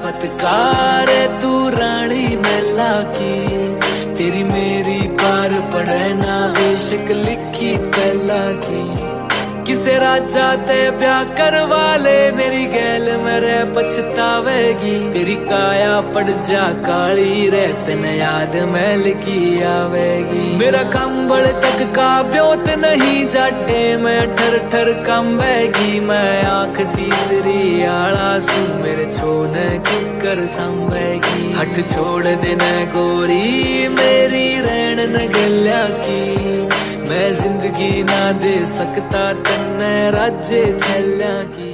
चमत्कार तू रानी मैला की, तेरी मेरी पार पड़े ना बेशक लिखी पहला की। किसे राजा ते ब्याह करवा ले, मेरी गैल मेरे पछतावेगी। तेरी काया पड़ जा काली रे, तन याद मैल की आवेगी। मेरा कंबल तक का ब्योत नहीं जाटे, मैं ठर ठर कंबेगी। मैं आंख तीसरी आला सू, मेरे छोने किकर संभेगी। हट छोड़ देना गोरी मेरी रैन न गल्या की, मैं जिंदगी ना दे सकता तन्ने राज्य छल्या की।